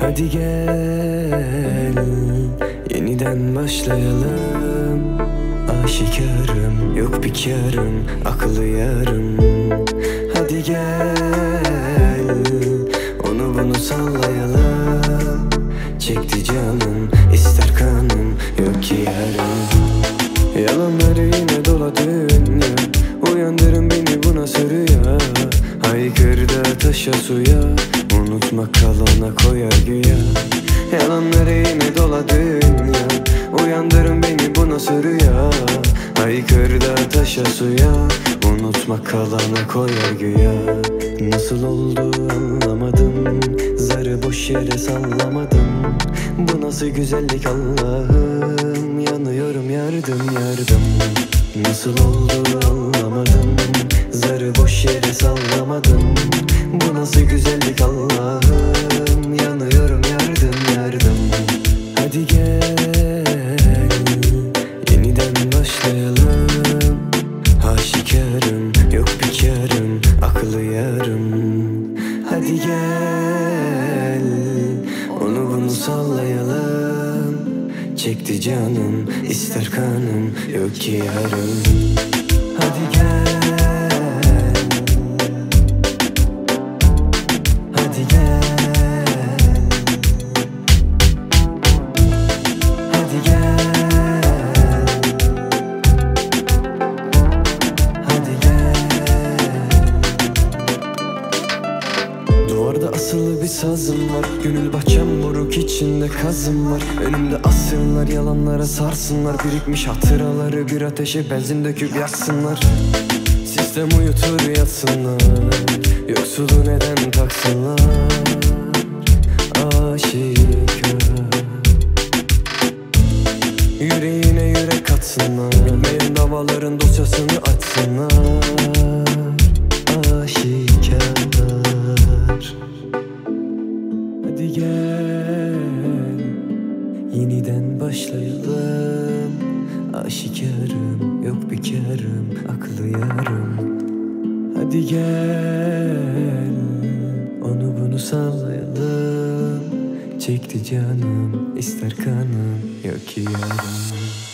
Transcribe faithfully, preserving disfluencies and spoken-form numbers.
Hadi gel, yeniden başlayalım. Aşikarım, yok bir karım, akıllı yarım. Hadi gel, onu bunu sallayalım. Çekti canım, ister kanım, yok ki yarım. Yalanları yine dolu dünya, uyandırın beni bu nasıl rüya? Haykırdı taşa suya, unutmak kalana koyar güya. Yalanları yine dolu dünya, uyandırın beni bu nasıl rüya? Haykırdı taşa suya, unutmak kalana koyar güya. Nasıl oldu anlamadım, zarı boş yere sallamadım. Bu nasıl güzellik Allah'ım, yanıyorum yardım yardım. Nasıl oldu anlamadım, zarı boş yere sallamadım. Bu nasıl güzellik Allah'ım, yanıyorum yardım yardım. Hadi gel, yeniden başlayalım. Aşikarım, yok bir karım, akıllı yarım. Hadi gel, onu bunu sallayalım. Çekti canım, ister kanım, yok ki yarım. Hadi gel, hadi gel, hadi gel, hadi gel. Duvarda asılı bir sazım var, gönül bahçem buruk, içinde kazım var. Önümde asırlar, yalanlara sarsınlar. Birikmiş hatıraları bir ateşe benzin döküp yaksınlar. Sistem uyutur yatsınlar, yoksulu neden taksınlar? Aşikar, yüreğine yürek katsınlar. Bitmeyen davaların dosyasını açsınlar. Aşikar. Hadi gel, yeniden başlayalım. Aşikarım, yok bir karım, akıllı yarım. Hadi gel, onu bunu sallayalım. Çekti canım, ister kanım, yok ki yarım.